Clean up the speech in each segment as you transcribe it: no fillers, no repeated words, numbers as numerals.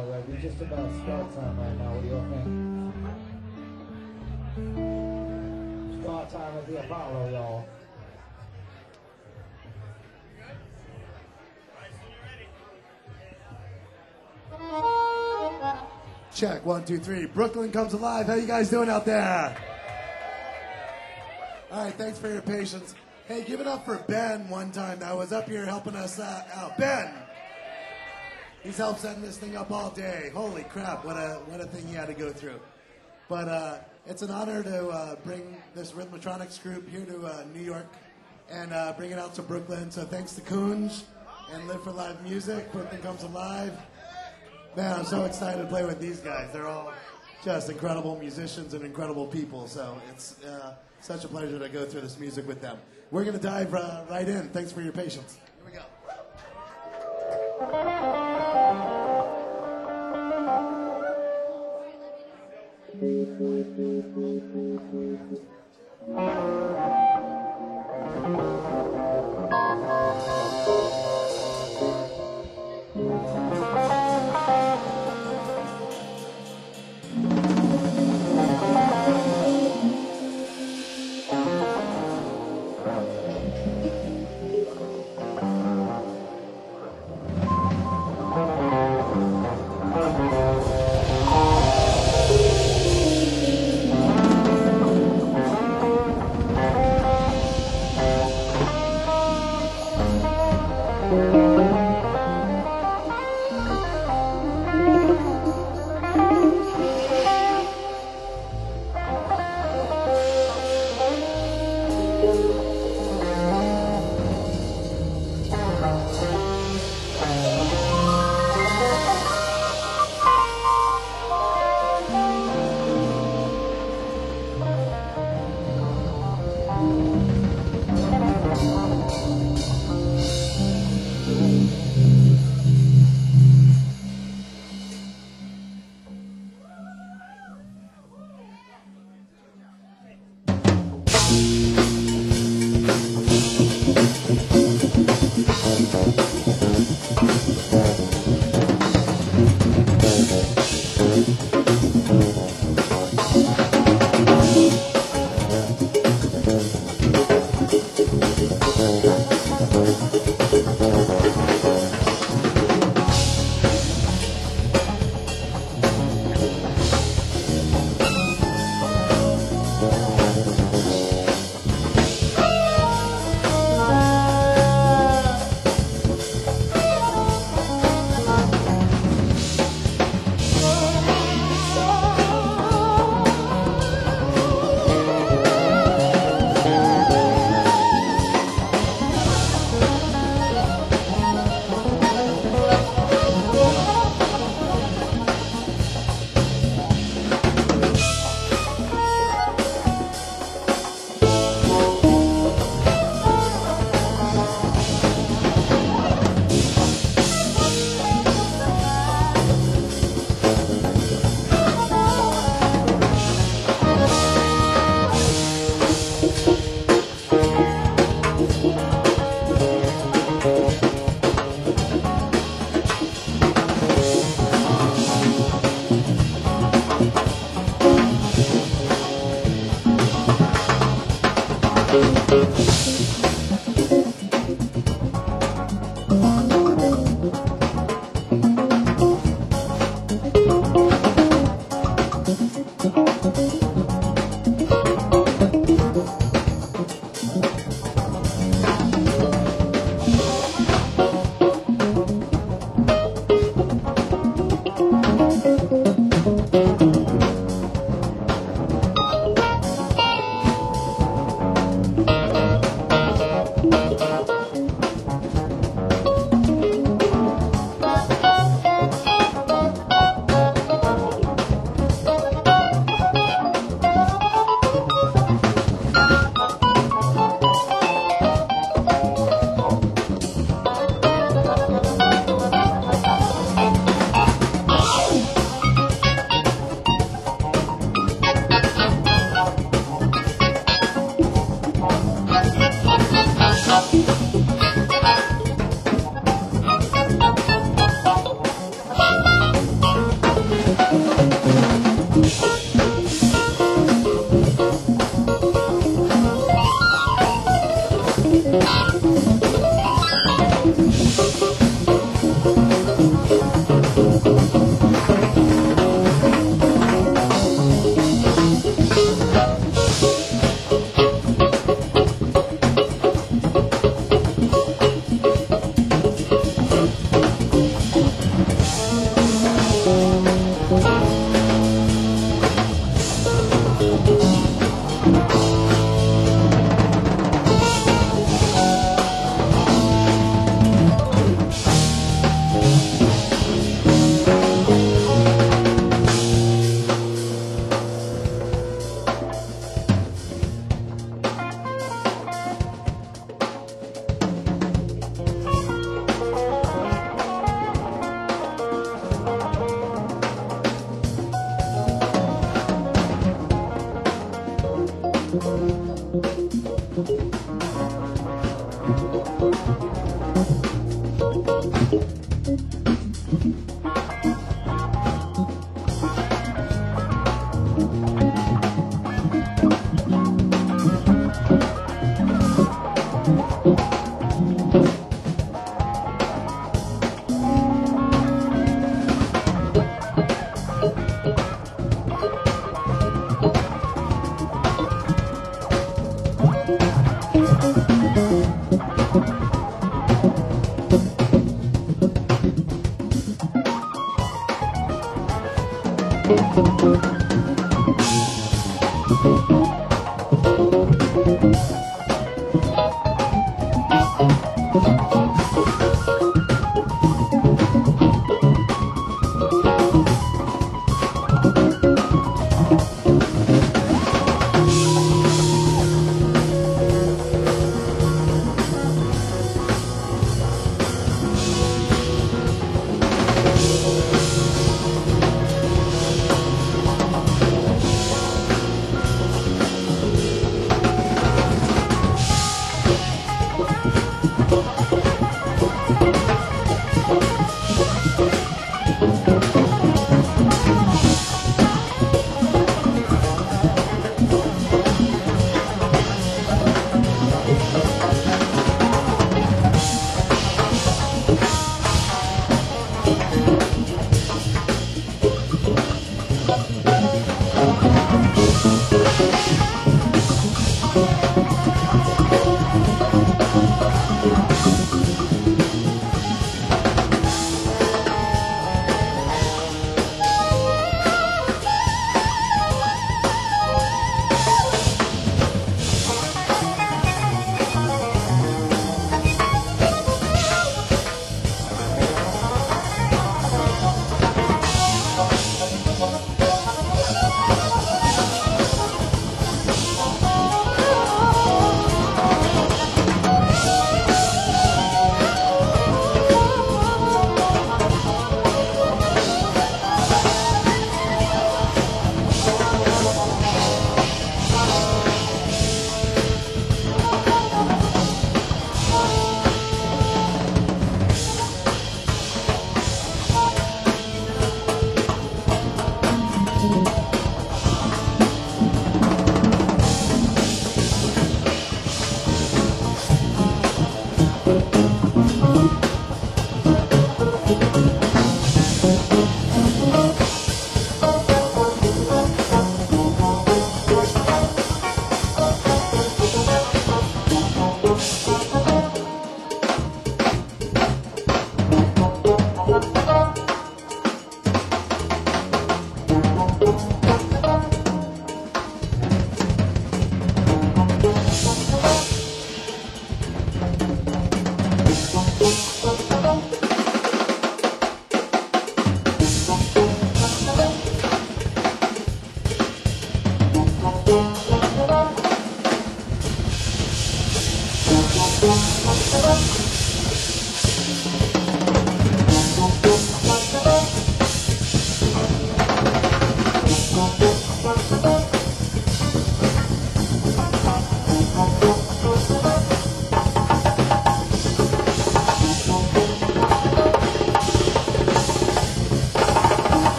All right, we're just about start time right now. What do you think? Start time at the Apollo, y'all. Check, 1, 2, 3. Brooklyn comes alive. How you guys doing out there? All right, thanks for your patience. Hey, give it up for Ben one time that was up here helping us out. Ben! He's helped setting this thing up all day. Holy crap, what a thing he had to go through. But it's an honor to bring this Rhythmotronics group here to New York and bring it out to Brooklyn. So thanks to Kunj and Live for Live Music. Brooklyn comes alive. Man, I'm so excited to play with these guys. They're all just incredible musicians and incredible people. So it's such a pleasure to go through this music with them. We're going to dive right in. Thanks for your patience. Here we go.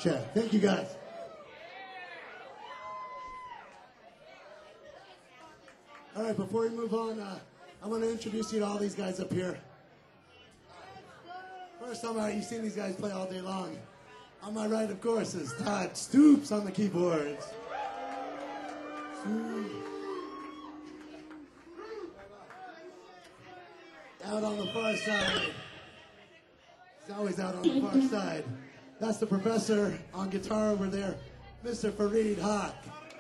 Check. Thank you, guys. All right, before we move on, I want to introduce you to all these guys up here. First time out, you've seen these guys play all day long. On my right, of course, is Todd Stoops on the keyboards. Out on the far side. He's always out on the far side. That's the professor on guitar over there, Mr. Fareed Haq.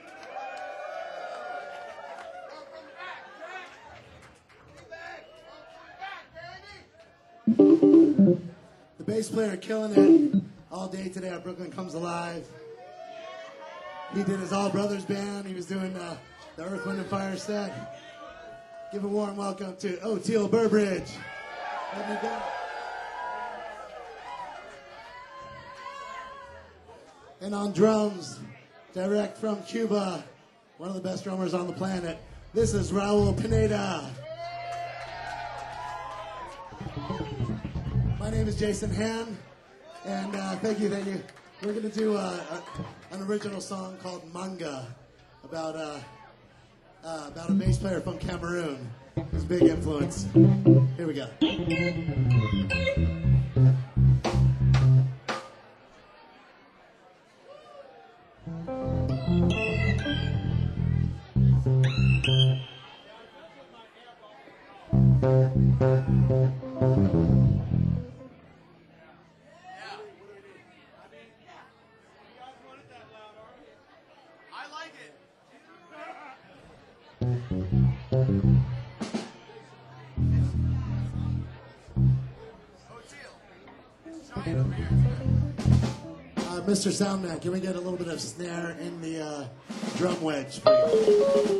The bass player killing it all day today at Brooklyn Comes Alive. He did his All Brothers band. He was doing the Earth, Wind, and Fire set. Give a warm welcome to Oteil Burbridge. And on drums, direct from Cuba, one of the best drummers on the planet, this is Raul Pineda. My name is Jason Han, and thank you. We're going to do an original song called Manga about a bass player from Cameroon. His big influence. Here we go. Mr. Soundman, can we get a little bit of snare in the drum wedge, please?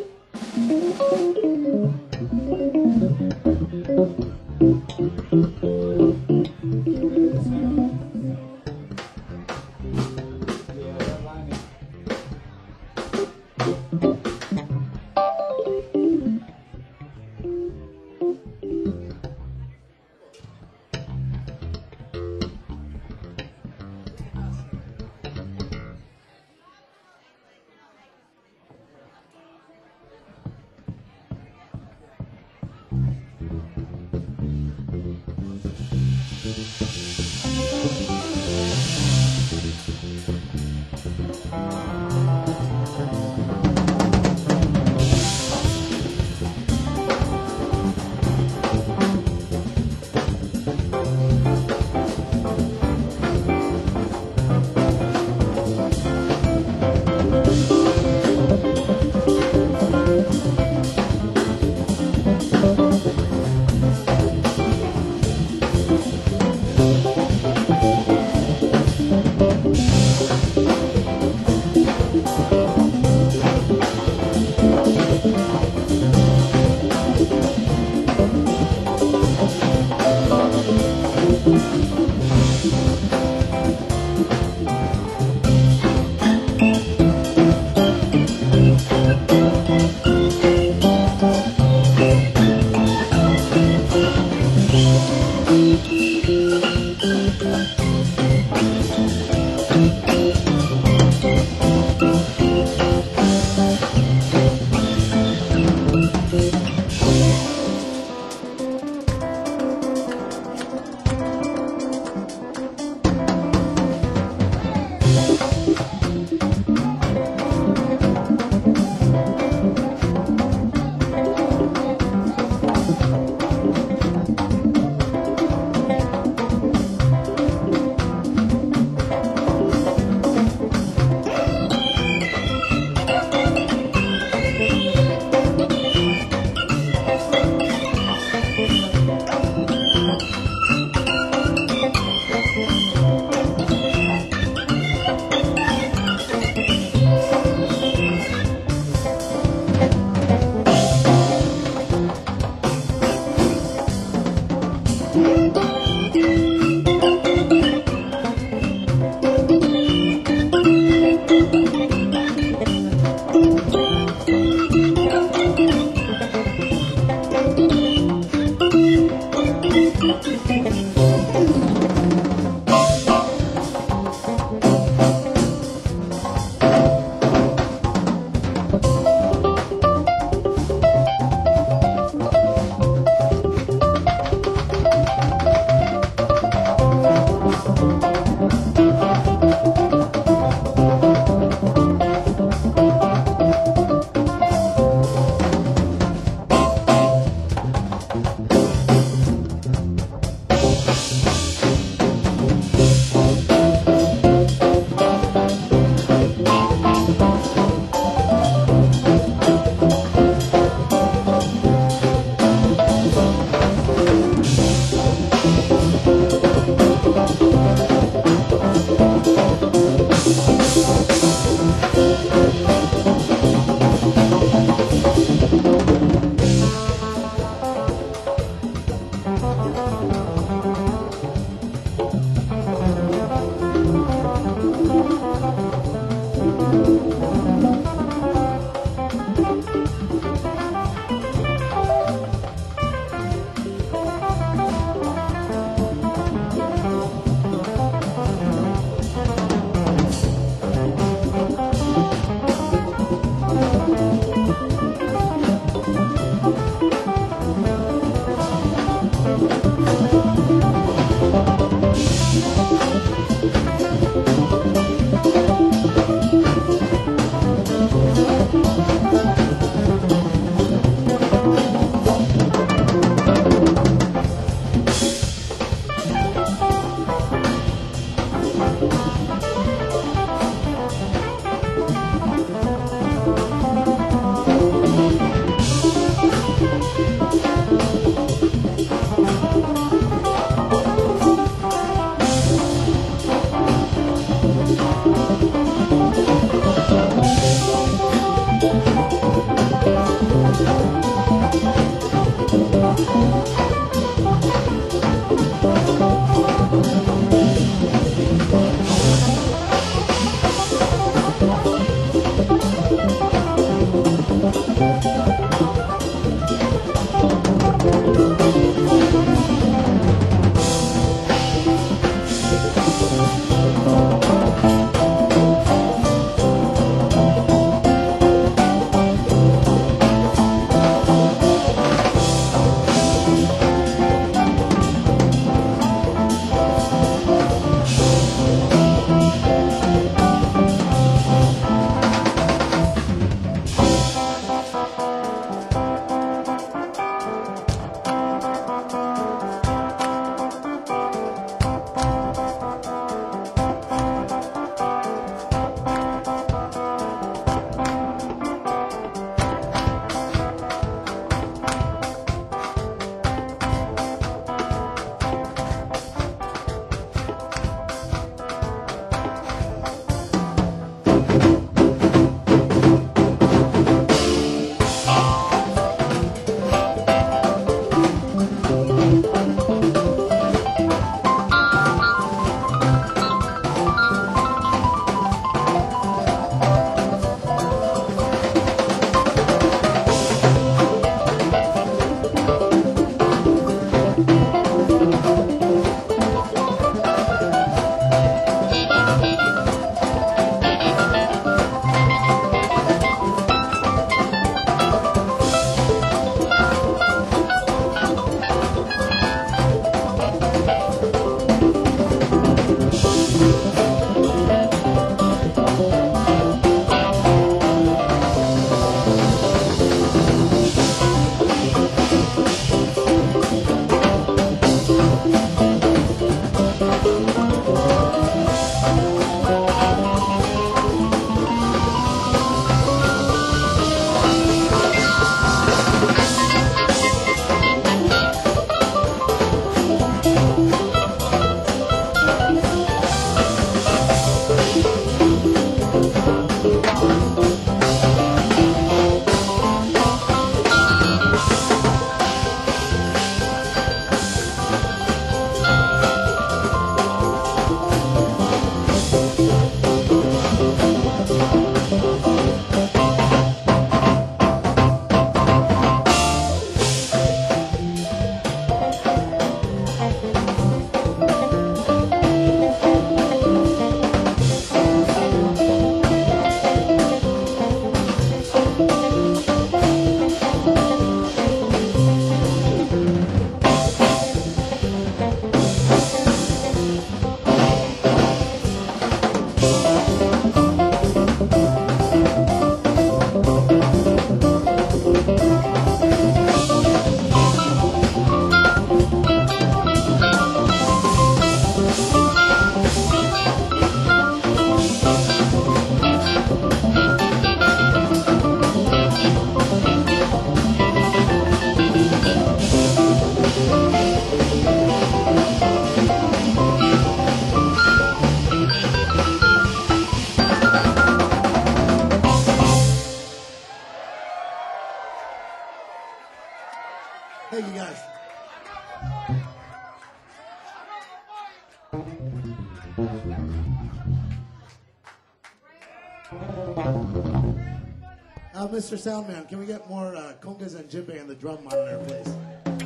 Mr. Soundman, can we get more congas and djembe in the drum monitor, please?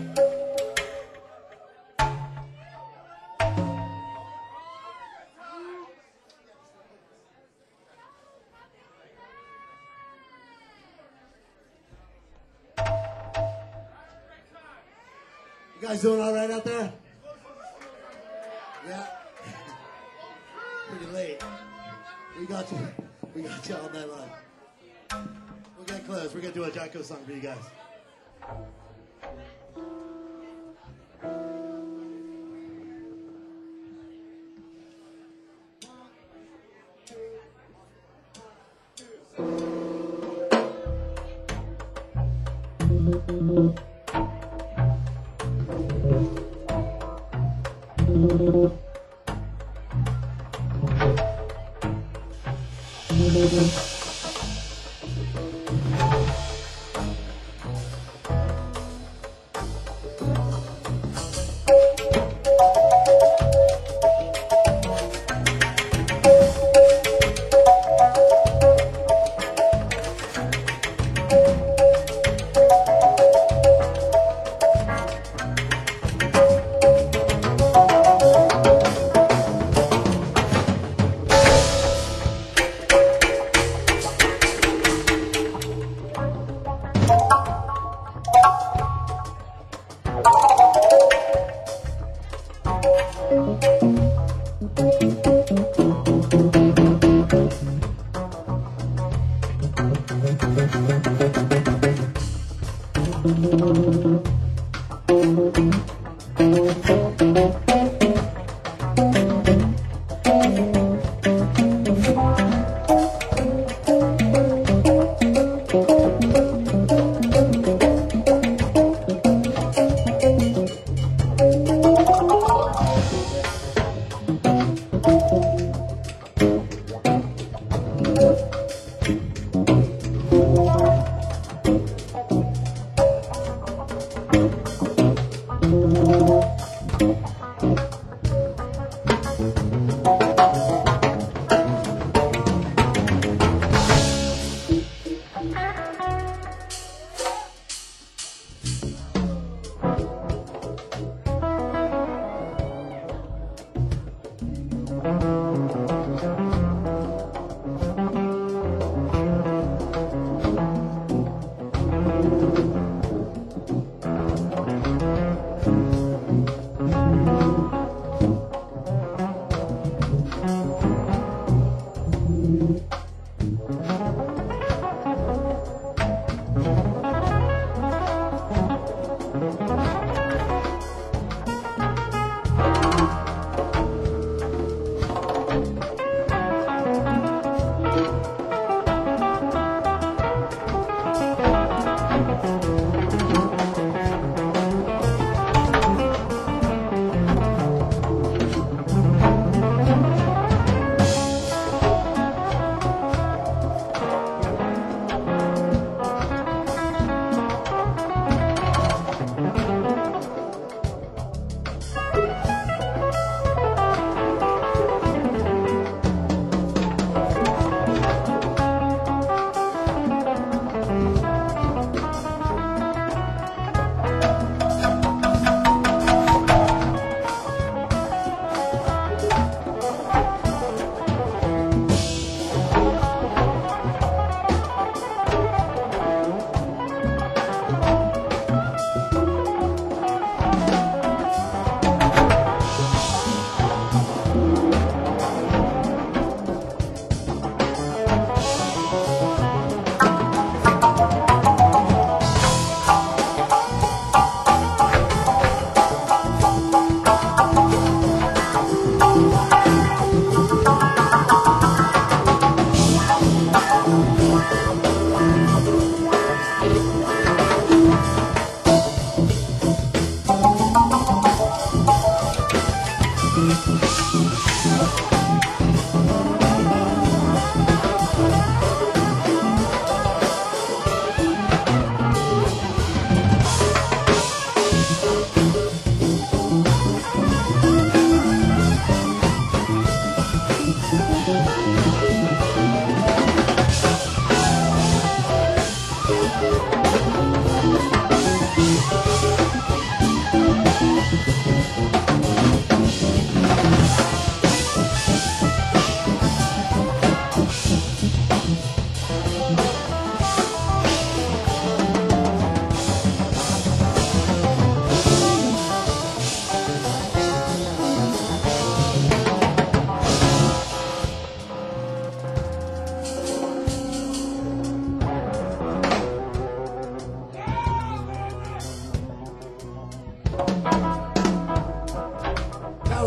You guys doing all right out there? Yeah. Pretty late. We got you. We got you all night long. We're getting close. We're gonna do a Jocko song for you guys.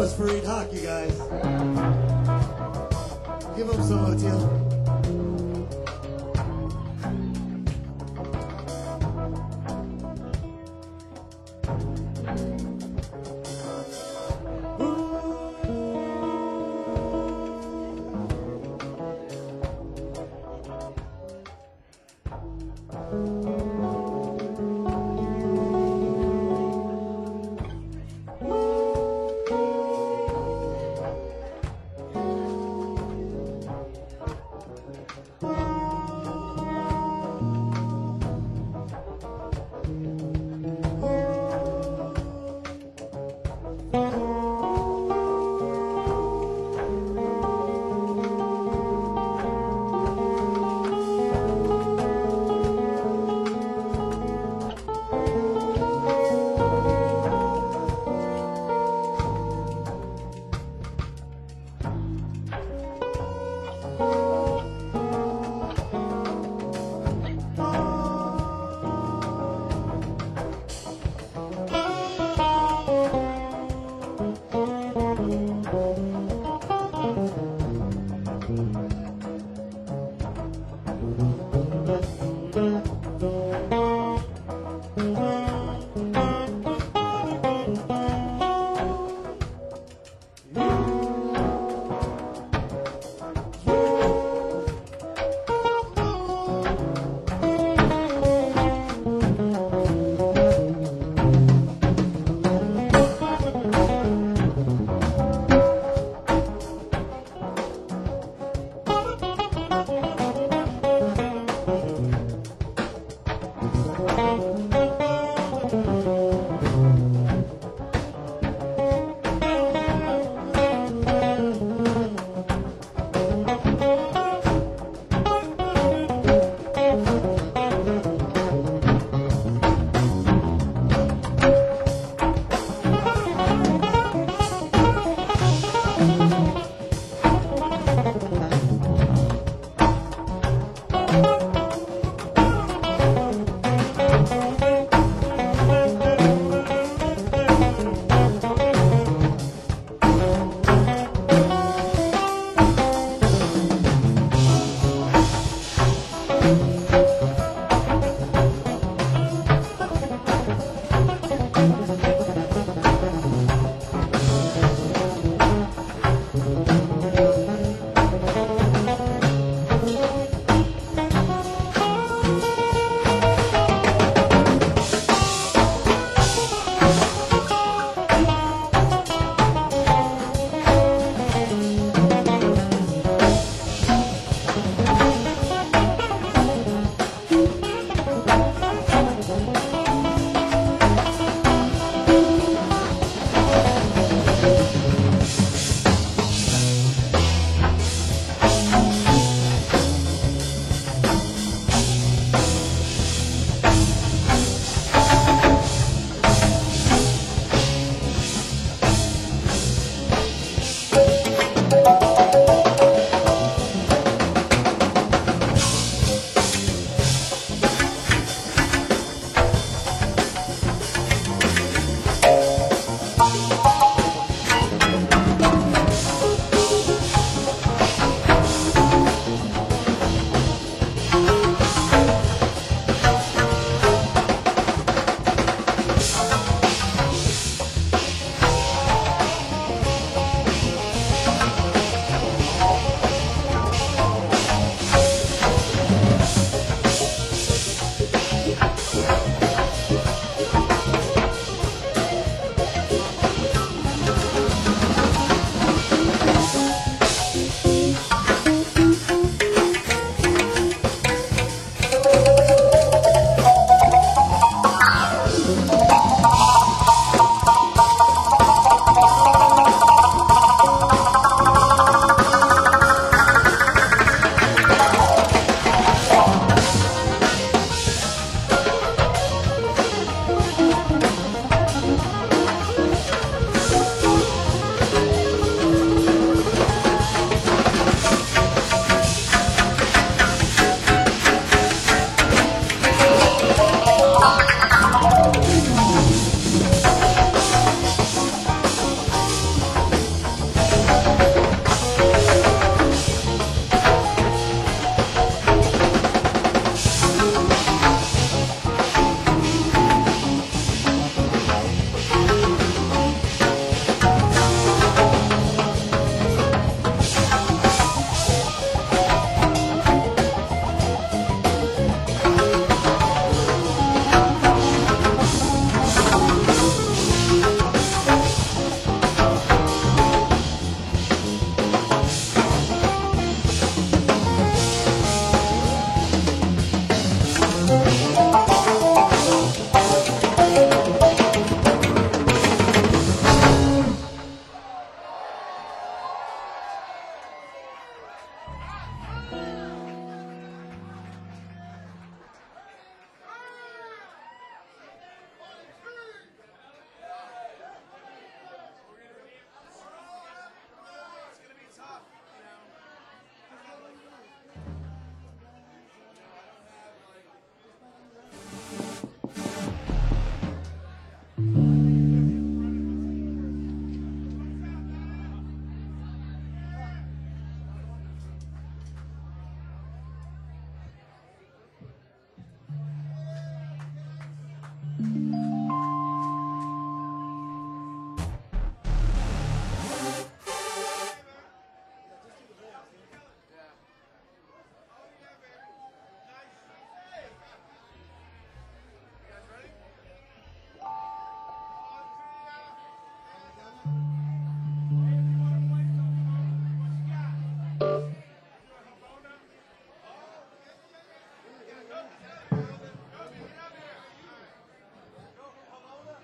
was Fareed Haq, you guys. Give him some, Oteil.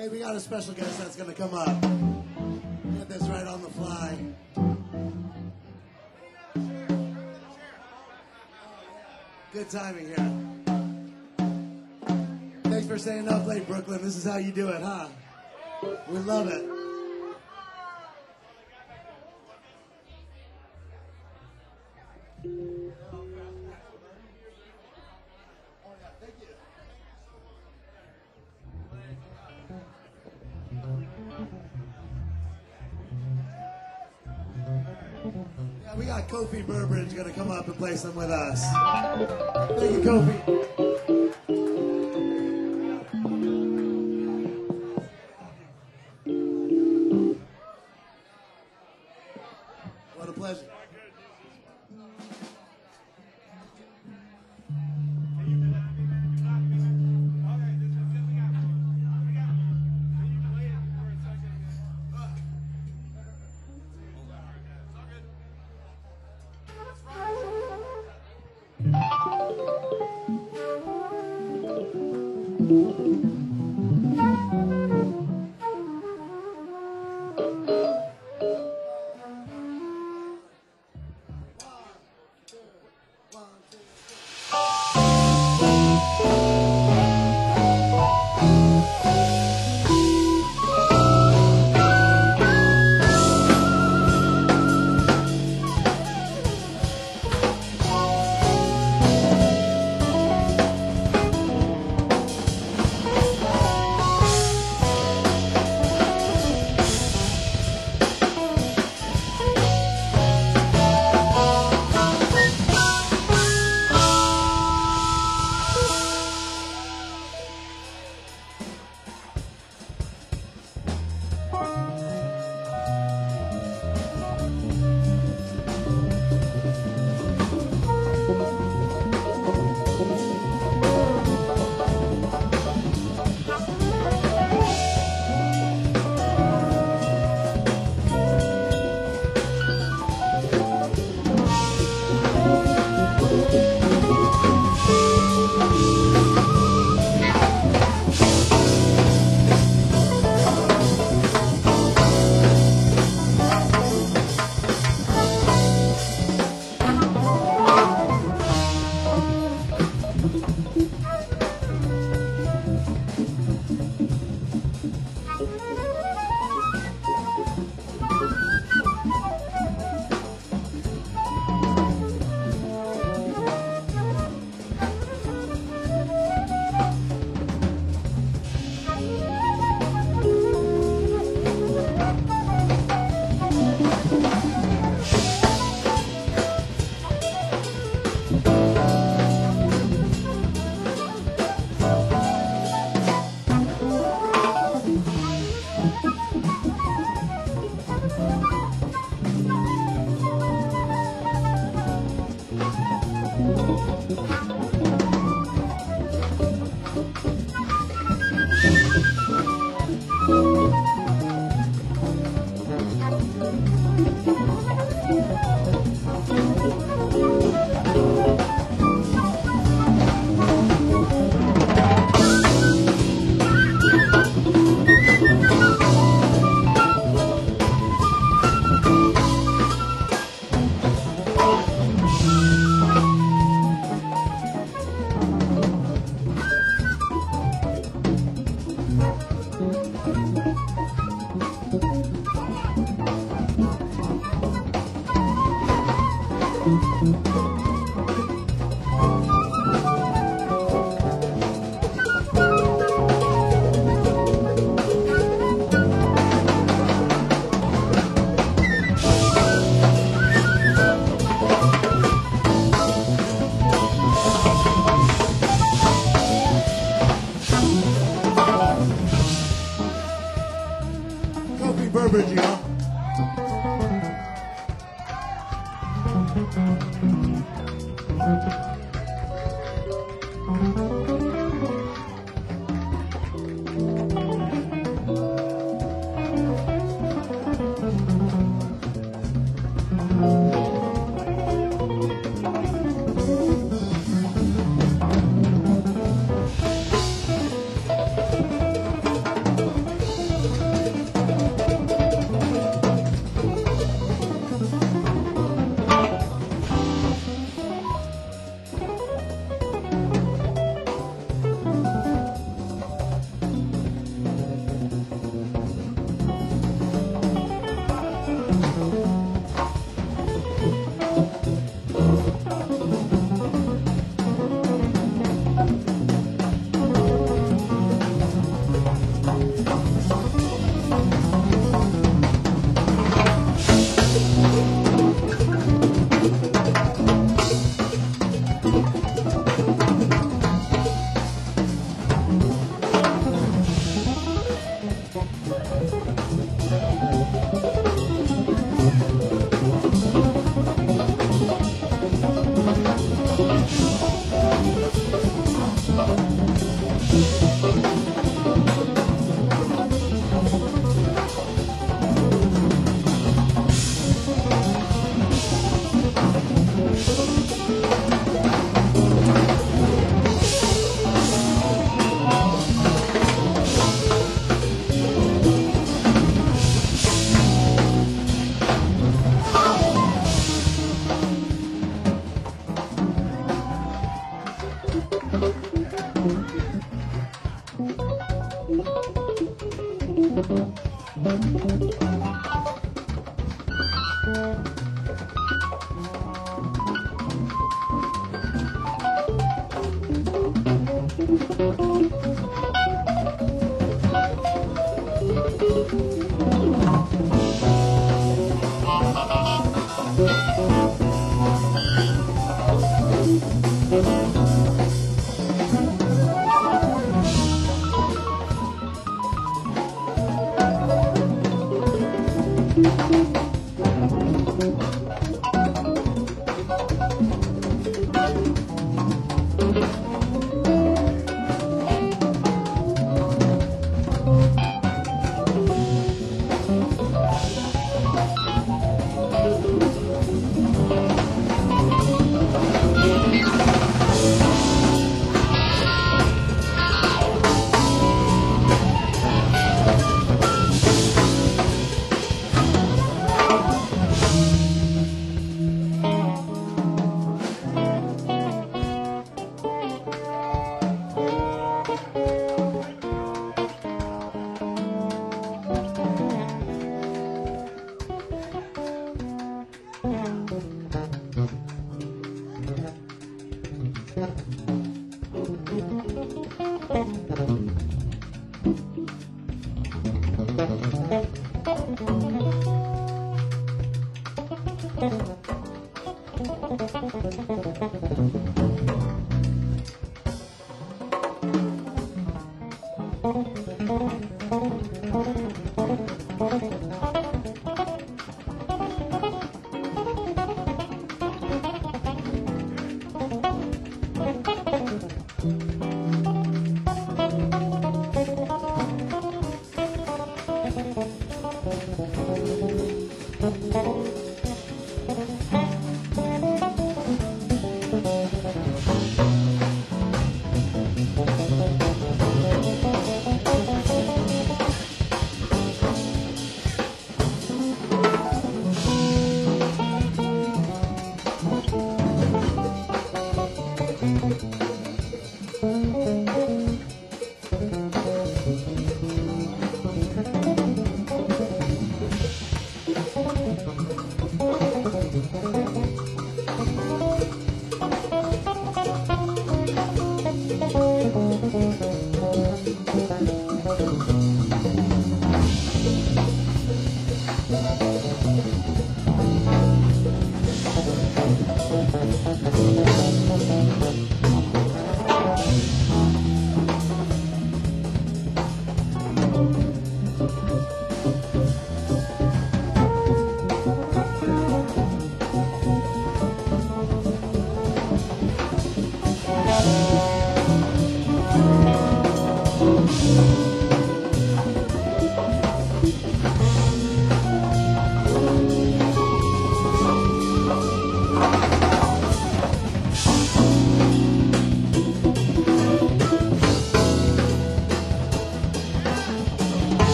Hey, we got a special guest that's going to come up. Get this right on the fly. Good timing here. Thanks for staying up late, Brooklyn. This is how you do it, huh? We love it. Yeah, we got Kofi Burbridge going to come up and play some with us. Thank you, Kofi. What a pleasure. Kofi Burbridge, y'all.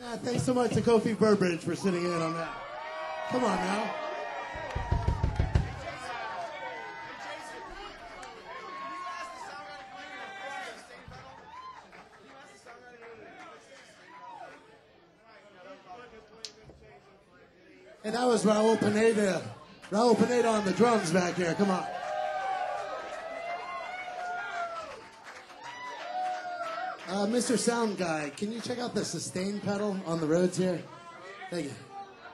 Yeah, thanks so much to Kofi Burbridge for sitting in on that. Come on now. And that was Raul Pineda. Raul Pineda on the drums back here. Come on. Mr. Sound Guy, can you check out the sustain pedal on the Rhodes here? Thank you.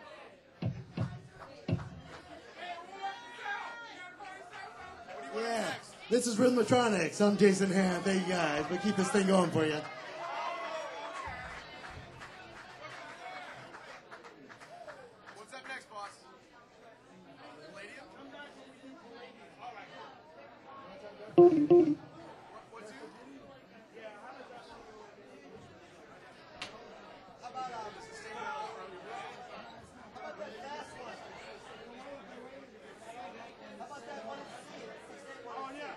Yeah, this is Rhythmotronics. I'm Jason Hand. Thank you guys. We'll keep this thing going for you. What's up next, boss? Palladium? What's you? How about the sustainable from your How about that last one? How about that one? Oh, yeah.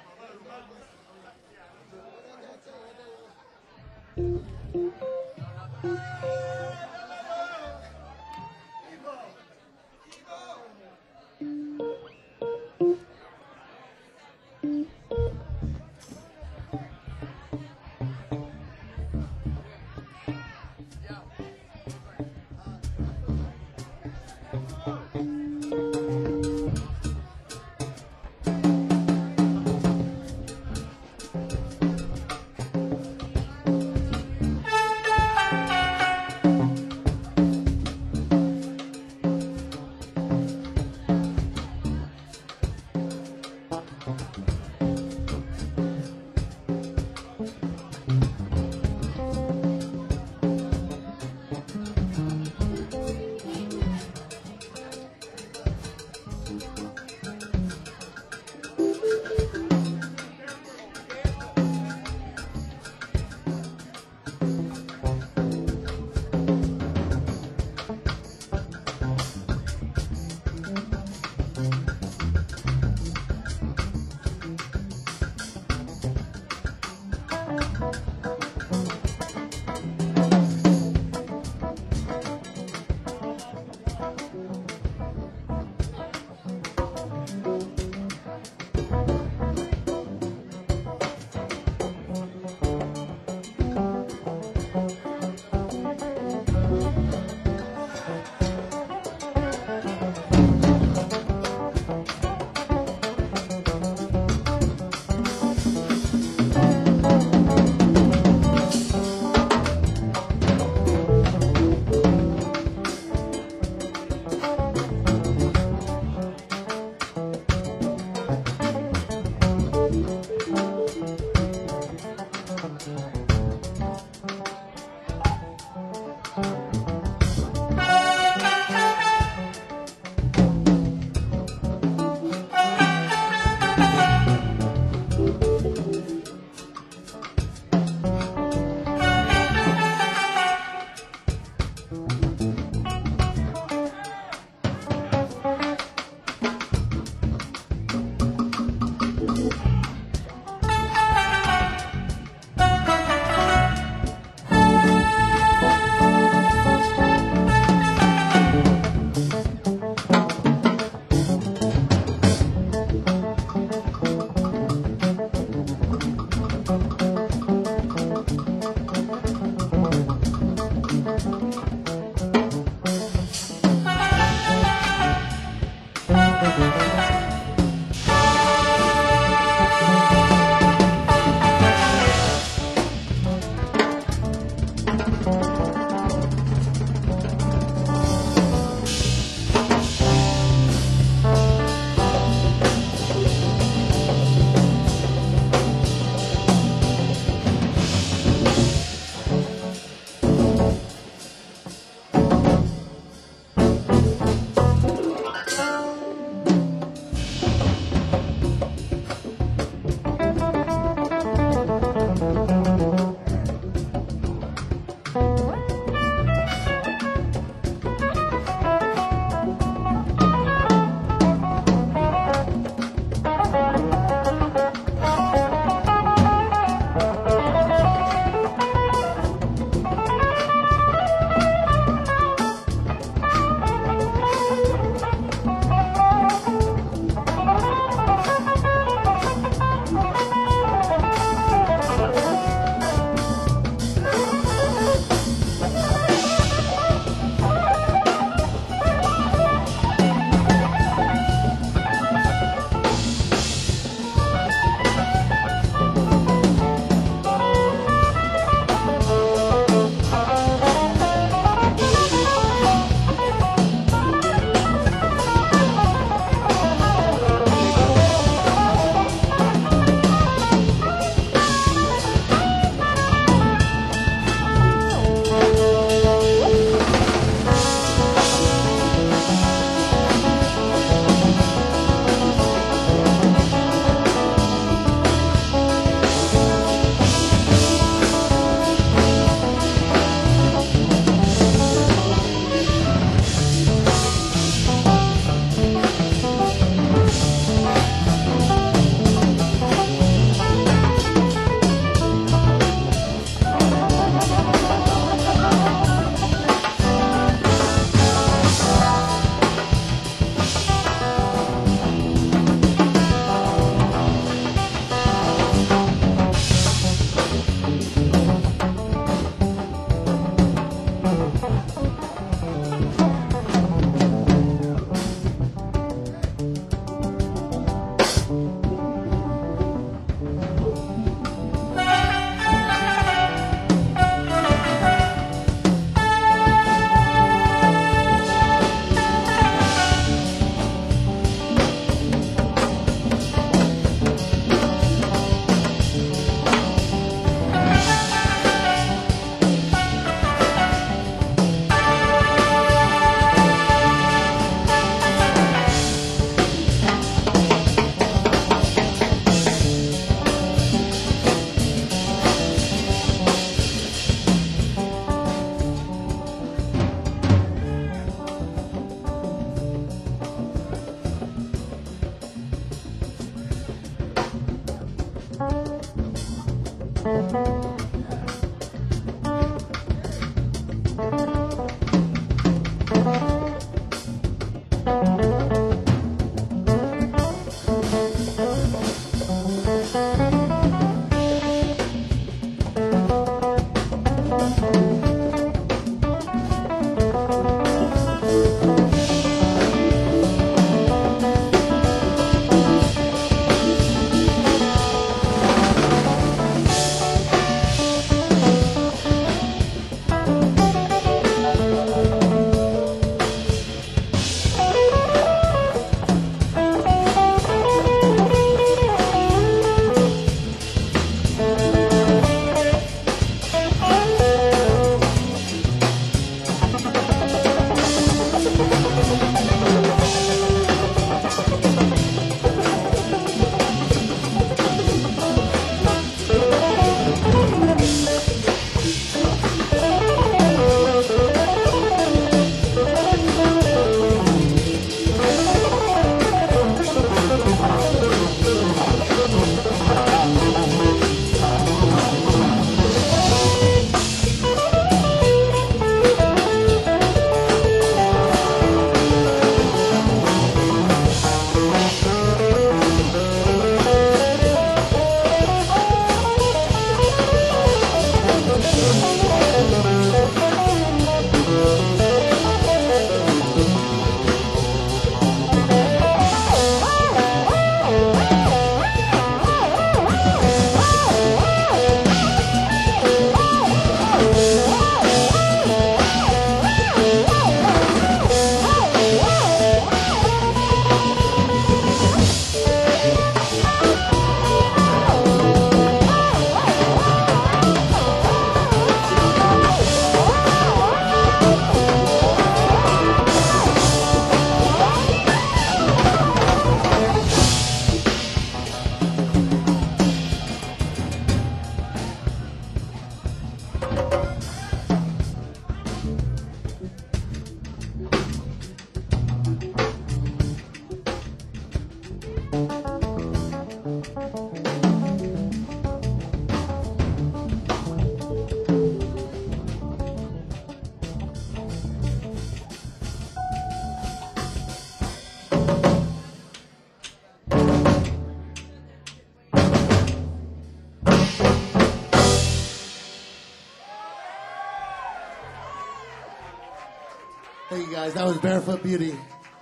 Thank you guys. That was Barefoot Beauty.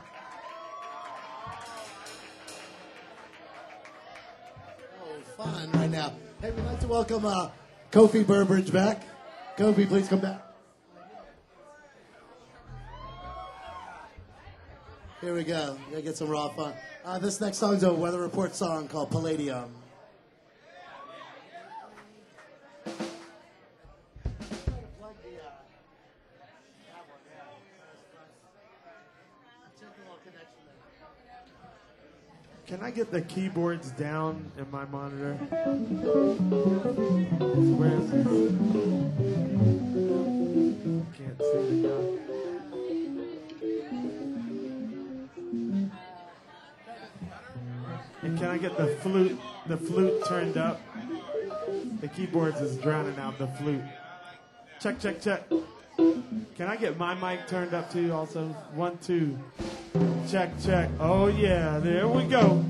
Oh, fun right now. Hey, we'd like to welcome Kofi Burbridge back. Kofi, please come back. Here we go. We're gonna get some raw fun. This next song is a weather report song called Palladium. Can I get the keyboards down in my monitor? Where is it? Can't see the guy. And can I get the flute turned up? The keyboards is drowning out the flute. Check, check, check. Can I get my mic turned up too also? 1, 2. Check, check. Oh yeah, there we go.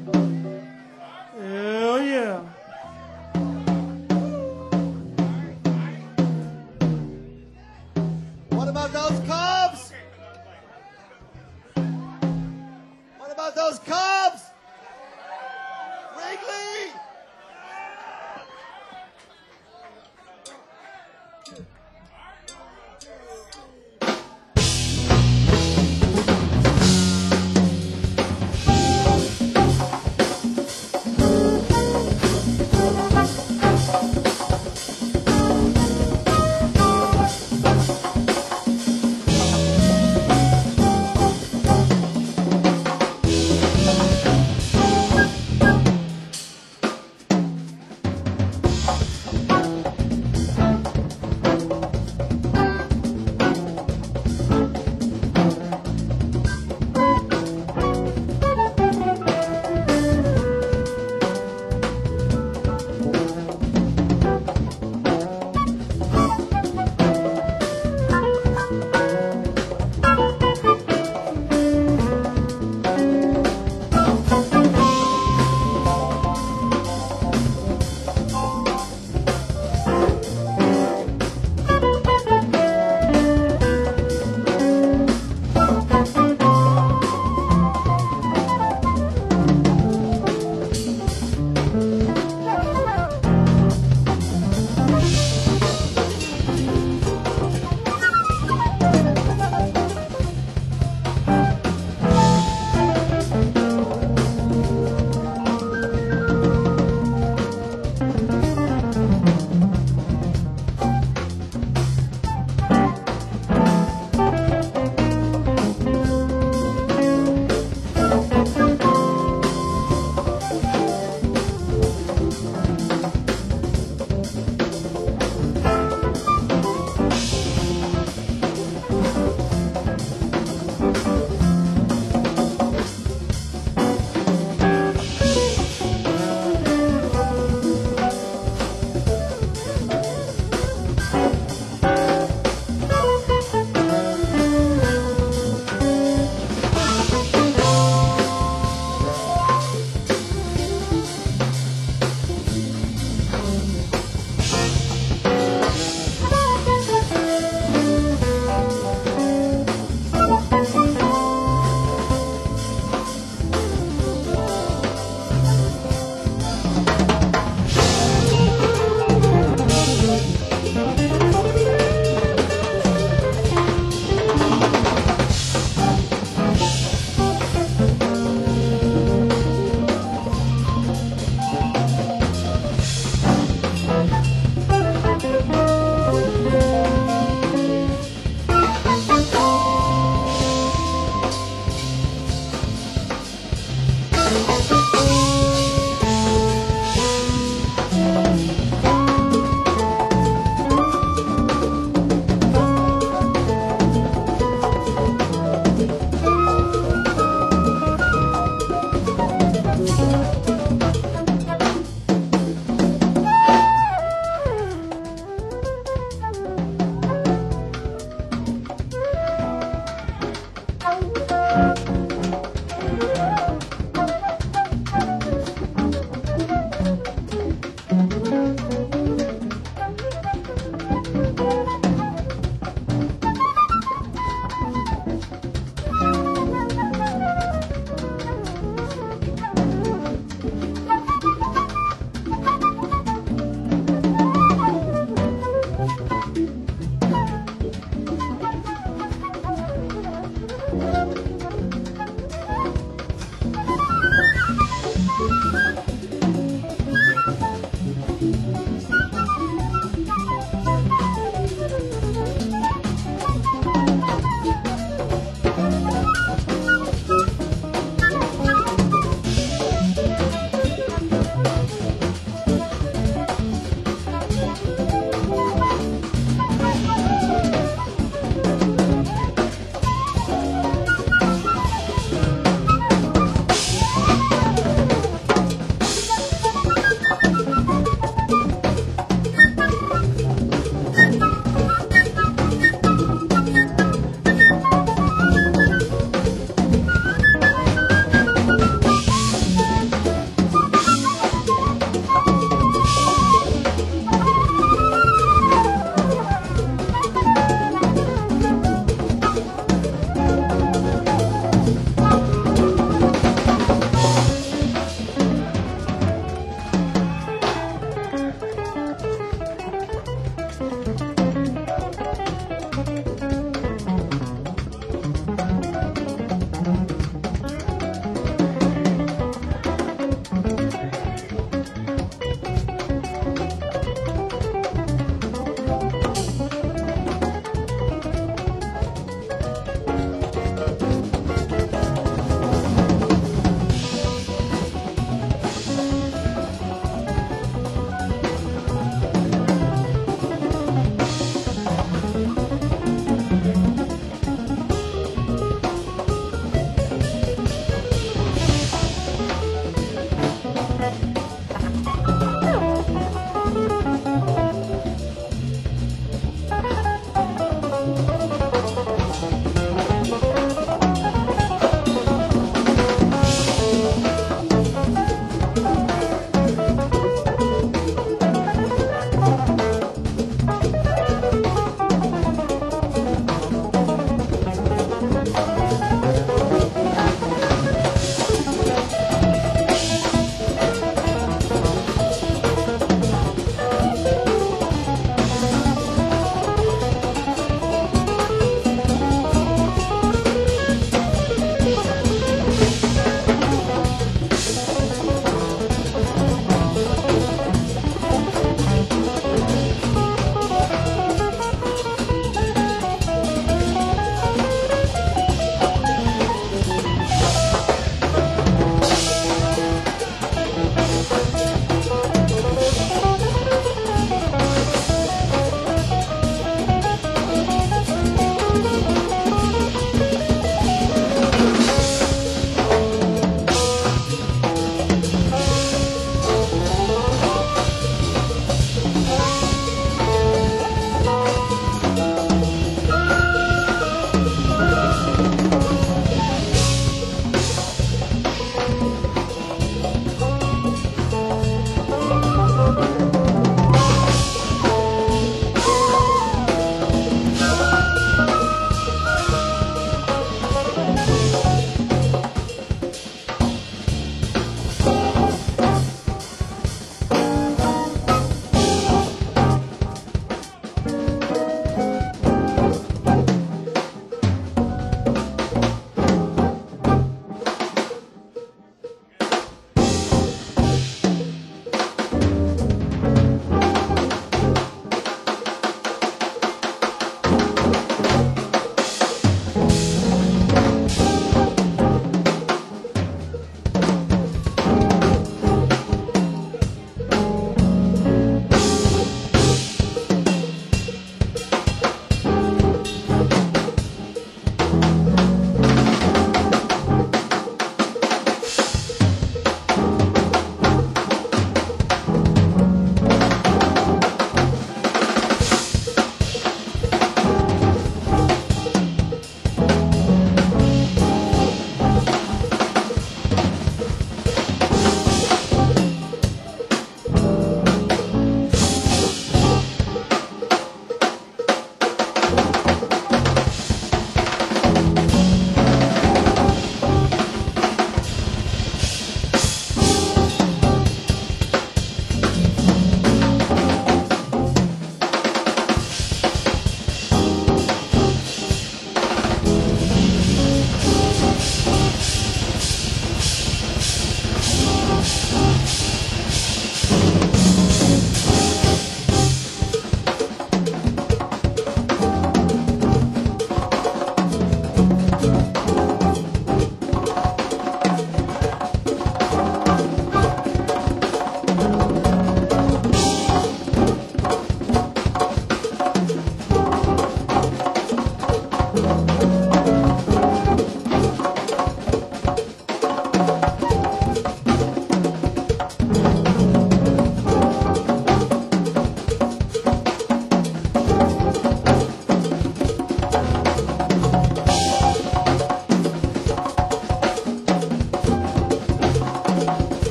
Hell yeah. What about those Cubs? What about those Cubs? Wrigley!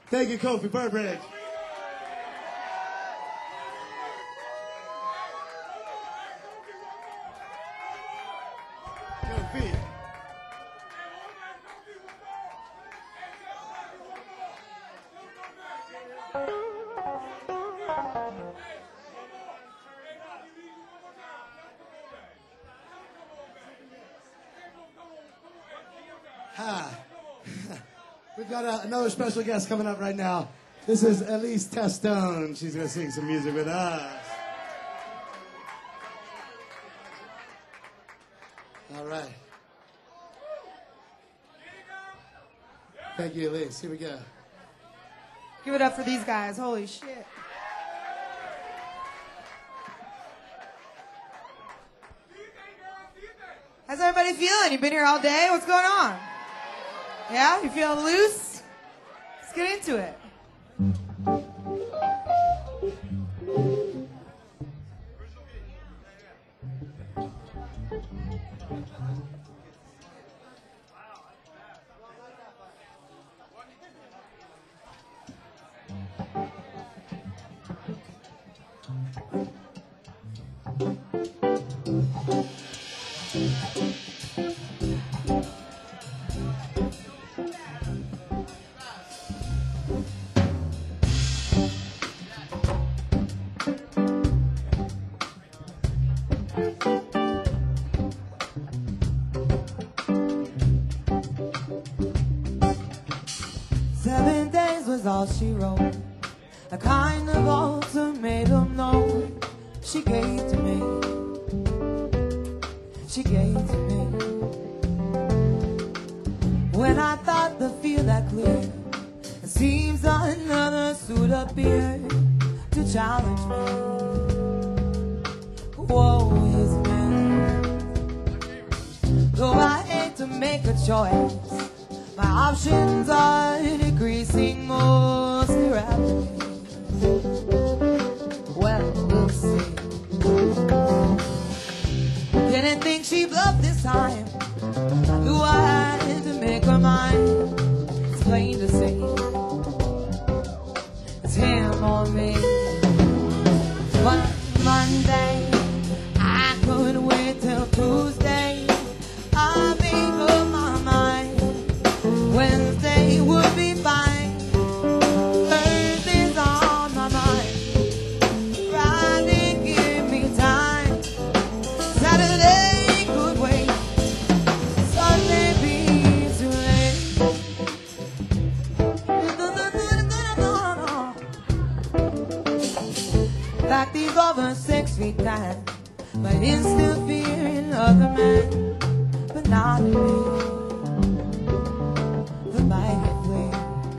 Thank you, Kofi Burbridge. Kofi. We've got another special guest coming up right now. This is Elise Testone. She's going to sing some music with us. All right. Thank you, Elise. Here we go. Give it up for these guys. Holy shit. How's everybody feeling? You been here all day? What's going on? Yeah? You feeling loose? Let's get into it. 7 days was all she wrote, a kind of ultimatum note she gave to me. She gave to me. When I thought the field had cleared, it seems another suit appeared to challenge me. Woe is me. Though I hate to make a choice, my options are decreasing most rapidly. Well, we'll see. Didn't think she bluffed this time. I knew I had to make her mind. It's plain to see, it's him or me. But Monday, I couldn't wait till Tuesday. I made up my mind. Wednesday would be fine. Thursday's on my mind. Friday, give me time. Saturday could wait. Sunday be too late. Like these over 6 feet down, but it's still fearing other men, but not me. The mighty flame.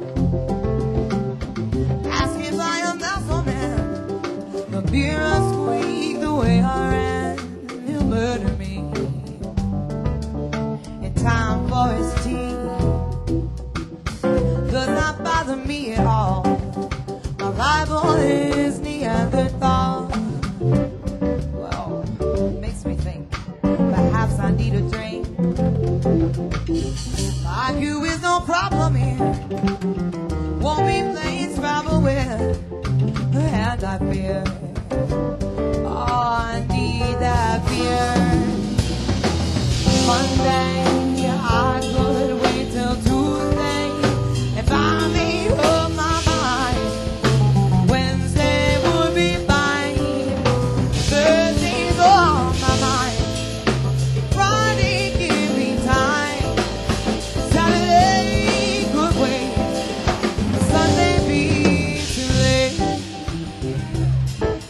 Ask if I am muscle man. The beer I squeak the way I ran. He'll murder me in time for his tea. Does not bother me at all. My rival is Neanderthal. Well, makes me think perhaps I need a drink. IQ is no problem here. Won't be playing Scrabble with her hand, I fear. Oh, I need that beer. Monday, I could wait till Tuesday if I made up my mind. Wednesday would be fine. Thursday's on my mind. Friday, give me time. Saturday could wait. Sunday be too late.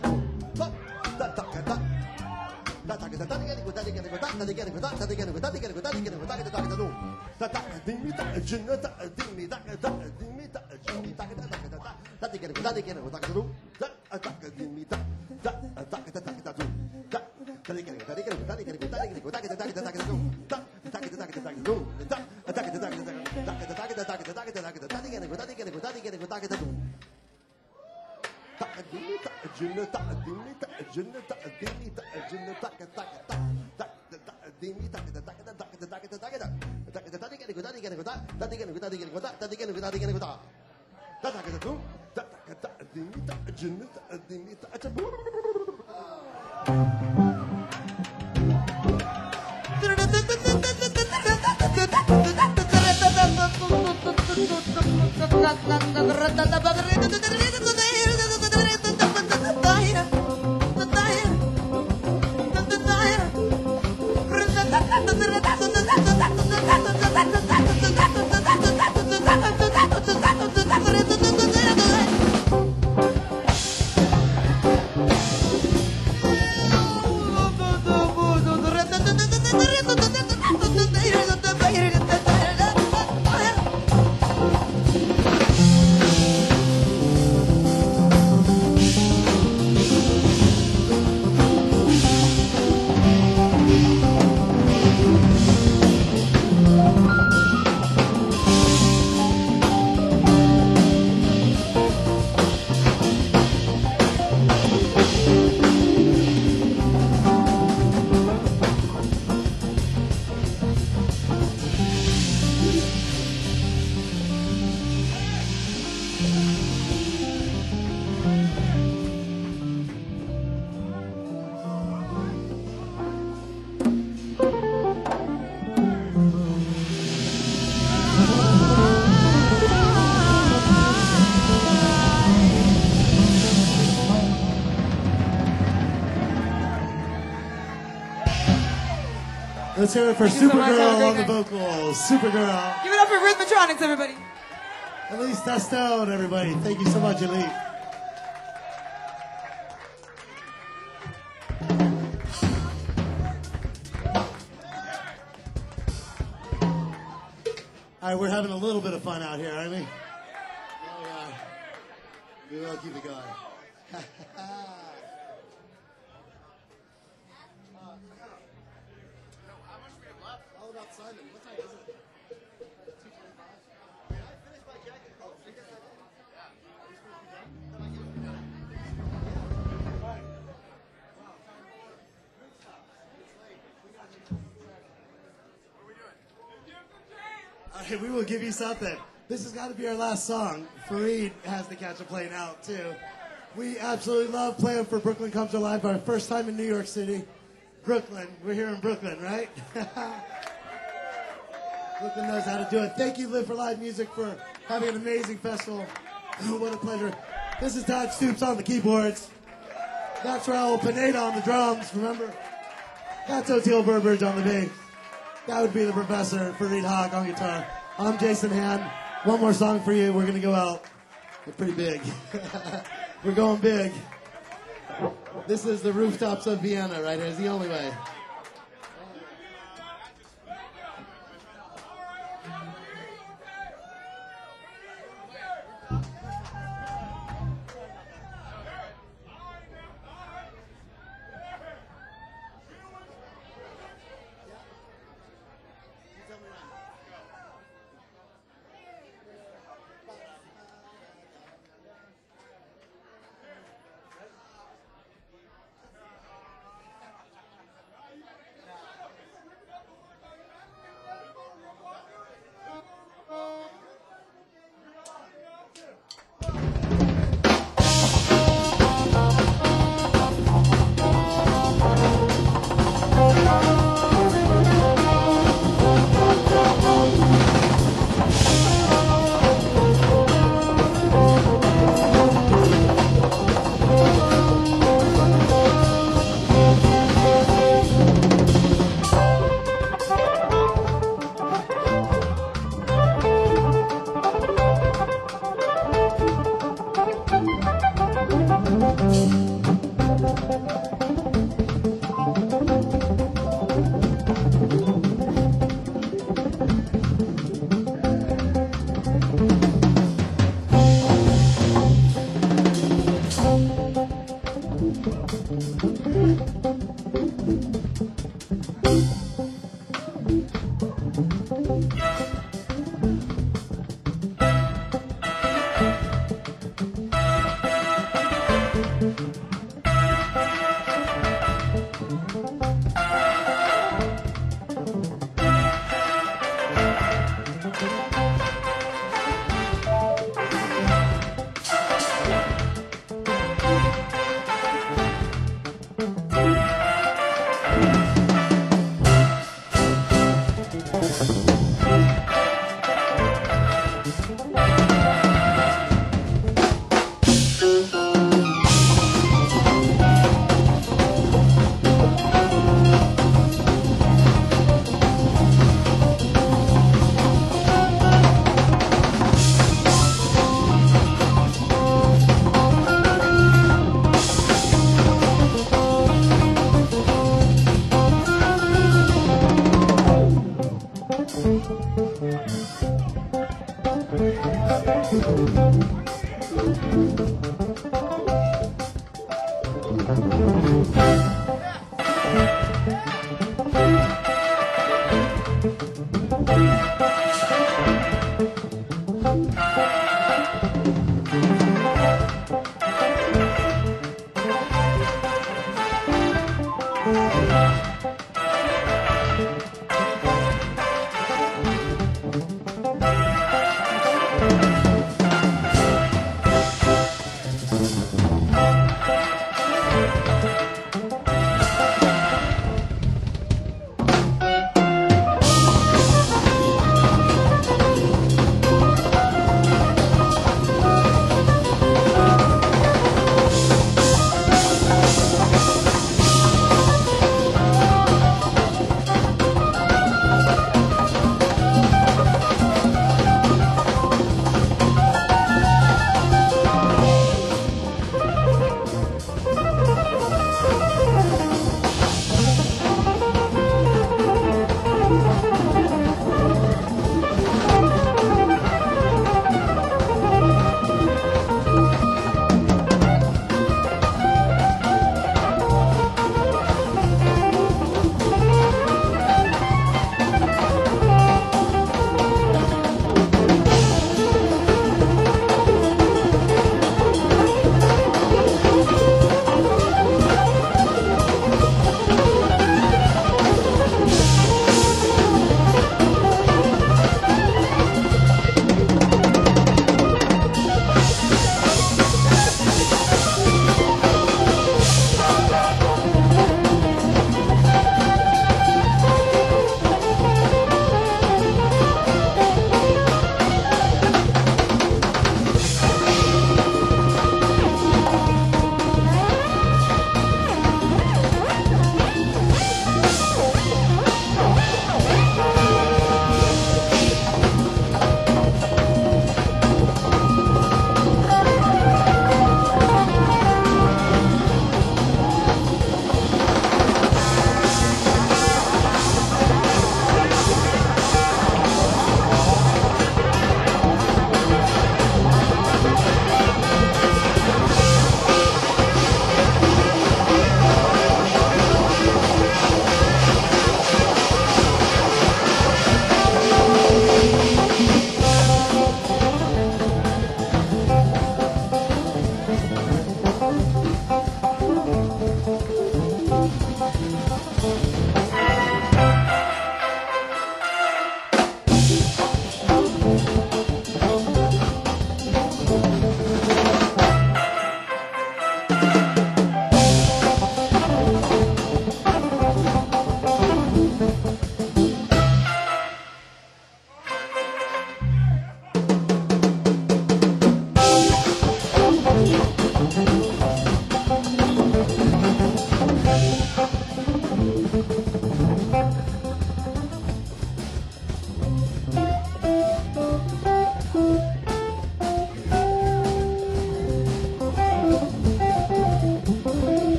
Let's hear it for Thank you so much. Have a Supergirl great on the night. vocals. Supergirl. Give it up for Rhythmatronics, everybody. Elise Testone, everybody. Thank you so much, Elise. All right, we're having a little bit of fun out here, aren't we? Oh, yeah. We will keep it going. All about Simon. What time is it? 2:25? I finished my jacket. Oh, you guys have it? All right, we will give you something. This has got to be our last song. Fareed has to catch a plane out, too. We absolutely love playing for Brooklyn Comes Alive. Our first time in New York City. Brooklyn. We're here in Brooklyn, right? Brooklyn knows how to do it. Thank you, Live for Live Music, for having an amazing festival. What a pleasure. This is Todd Stoops on the keyboards. That's Raul Pineda on the drums, remember? That's Oteil Burbridge on the bass. That would be the professor, Fareed Haq on guitar. I'm Jason Hand. One more song for you. We're going to go out. We're pretty big. We're going big. This is the rooftops of Vienna right here. It's the only way.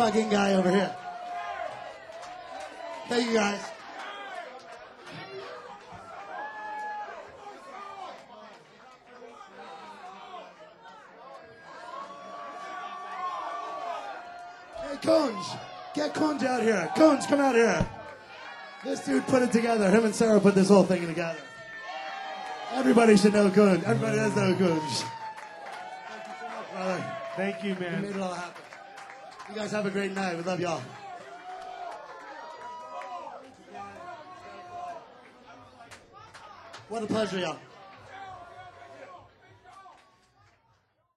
plug-in guy over here. Thank you, guys. Hey, Cones, get Cones out here. Cones, come out here. This dude put it together. Him and Sarah put this whole thing together. Everybody should know Coons. Everybody does know Coons. Thank you so much, brother. Thank you, You man. made it all happen. You guys have a great night. We love y'all. What a pleasure, y'all.